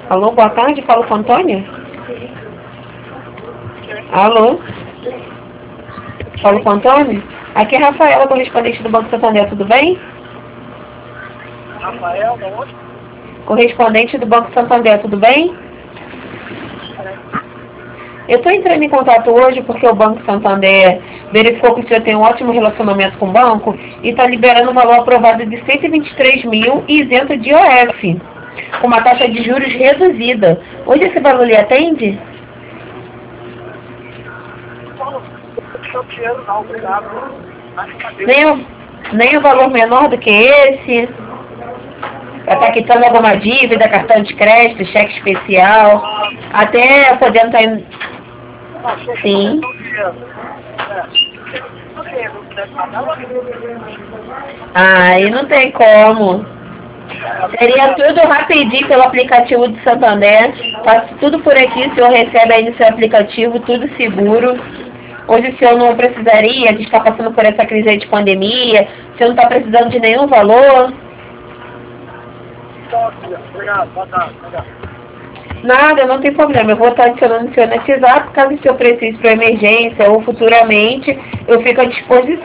Alô, boa tarde, falo com o Antônio? Alô? Falo com o Antônio? Aqui é a Rafaela, correspondente do Banco Santander, tudo bem? Rafael, da onde? Correspondente do Banco Santander, tudo bem? Eu estou entrando em contato hoje porque o Banco Santander verificou que o senhor tem um ótimo relacionamento com o banco e está liberando um valor aprovado de 123 mil e isento de IOF, com uma taxa de juros reduzida. Hoje esse valor lhe atende? Não, dinheiro não, obrigado. Nem o valor menor do que esse? Para estar quitando alguma dívida, cartão de crédito, cheque especial, até podendo estar indo... Sim. Aí não tem como. Seria tudo rapidinho pelo aplicativo do Santander. Faço tudo por aqui, o senhor recebe aí no seu aplicativo, tudo seguro. Hoje o senhor não precisaria, a gente está passando por essa crise aí de pandemia, o senhor não está precisando de nenhum valor. Obrigado, boa tarde. Nada, não tem problema. Eu vou estar adicionando o senhor no WhatsApp, caso o senhor precise para emergência ou futuramente, eu fico à disposição.